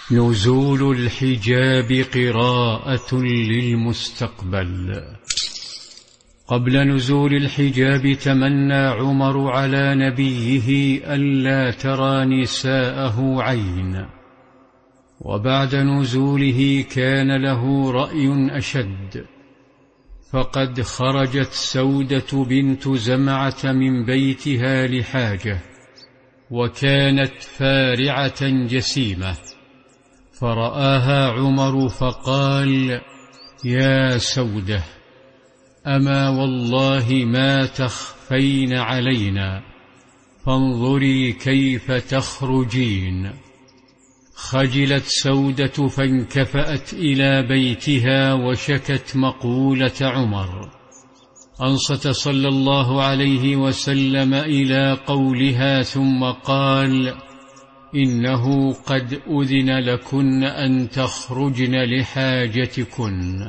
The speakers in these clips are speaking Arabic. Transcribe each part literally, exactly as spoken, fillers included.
نزول الحجاب قراءة للمستقبل. قبل نزول الحجاب تمنى عمر على نبيه ألا ترى نساءه عين، وبعد نزوله كان له رأي أشد، فقد خرجت سودة بنت زمعة من بيتها لحاجة، وكانت فارعة جسيمة، فرآها عمر فقال: يا سودة، أما والله ما تخفين علينا، فانظري كيف تخرجين. خجلت سودة فانكفأت إلى بيتها وشكت مقولة عمر. أنصت صلى الله عليه وسلم إلى قولها ثم قال: إنه قد أذن لكن أن تخرجن لحاجتكن.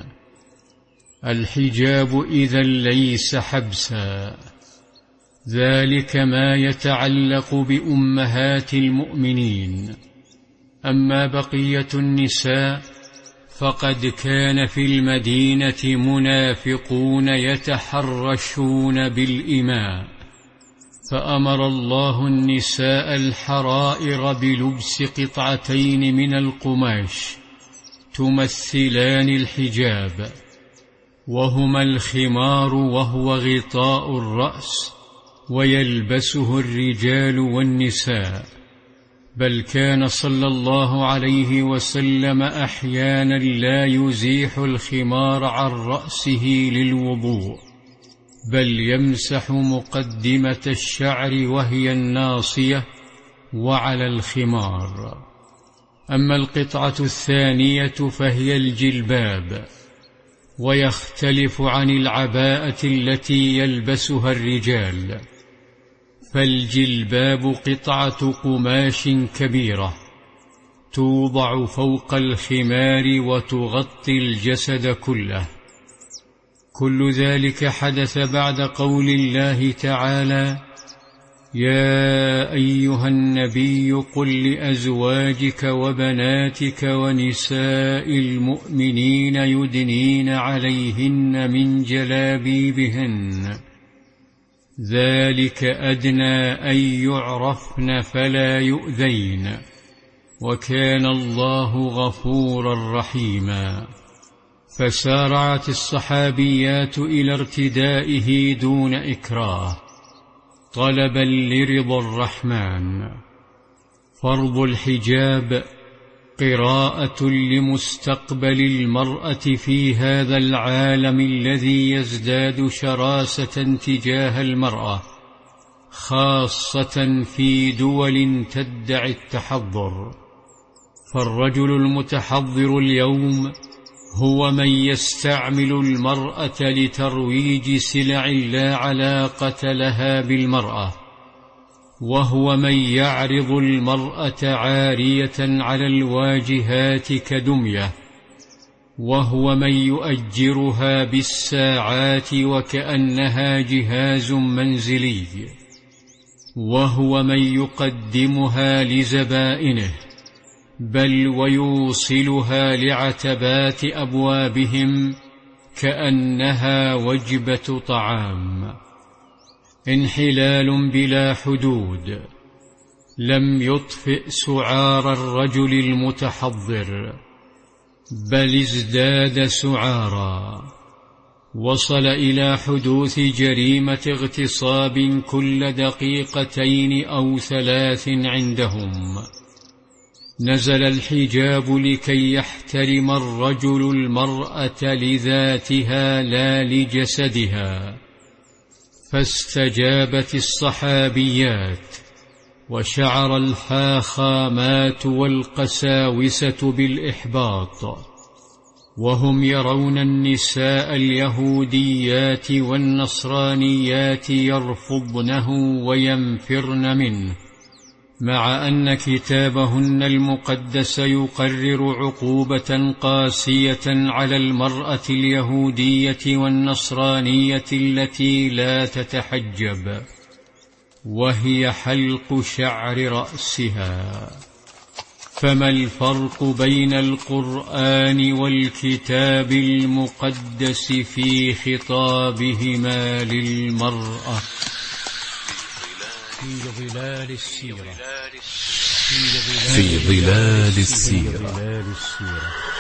الحجاب إذن ليس حبسا، ذلك ما يتعلق بأمهات المؤمنين. أما بقية النساء فقد كان في المدينة منافقون يتحرشون بالإماء، فأمر الله النساء الحرائر بلبس قطعتين من القماش تمثلان الحجاب، وهما الخمار وهو غطاء الرأس، ويلبسه الرجال والنساء. بل كان صلى الله عليه وسلم أحيانا لا يزيح الخمار عن رأسه للوضوء، بل يمسح مقدمة الشعر وهي الناصية وعلى الخمار. أما القطعة الثانية فهي الجلباب، ويختلف عن العباءة التي يلبسها الرجال، فالجلباب قطعة قماش كبيرة توضع فوق الخمار وتغطي الجسد كله. كل ذلك حدث بعد قول الله تعالى: يا أيها النبي قل لأزواجك وبناتك ونساء المؤمنين يدنين عليهن من جلابيبهن، ذلك أدنى أن يعرفن فلا يؤذين، وكان الله غفورا رحيما. فسارعت الصحابيات إلى ارتدائه دون إكراه، طلبا لرضا الرحمن. فرض الحجاب قراءة لمستقبل المرأة في هذا العالم الذي يزداد شراسة تجاه المرأة، خاصة في دول تدعي التحضر. فالرجل المتحضر اليوم هو من يستعمل المرأة لترويج سلع لا علاقة لها بالمرأة، وهو من يعرض المرأة عارية على الواجهات كدمية، وهو من يؤجرها بالساعات وكأنها جهاز منزلي، وهو من يقدمها لزبائنه، بل ويوصلها لعتبات أبوابهم كأنها وجبة طعام. انحلال بلا حدود لم يطفئ سعار الرجل المتحضر، بل ازداد سعارا، وصل إلى حدوث جريمة اغتصاب كل دقيقتين أو ثلاث عندهم. نزل الحجاب لكي يحترم الرجل المرأة لذاتها لا لجسدها، فاستجابت الصحابيات، وشعر الحاخامات والقساوسة بالإحباط، وهم يرون النساء اليهوديات والنصرانيات يرفضنه وينفرن منه، مع أن كتابهن المقدس يقرر عقوبة قاسية على المرأة اليهودية والنصرانية التي لا تتحجب، وهي حلق شعر رأسها. فما الفرق بين القرآن والكتاب المقدس في خطابهما للمرأة؟ في ظلال السيرة في ظلال السيرة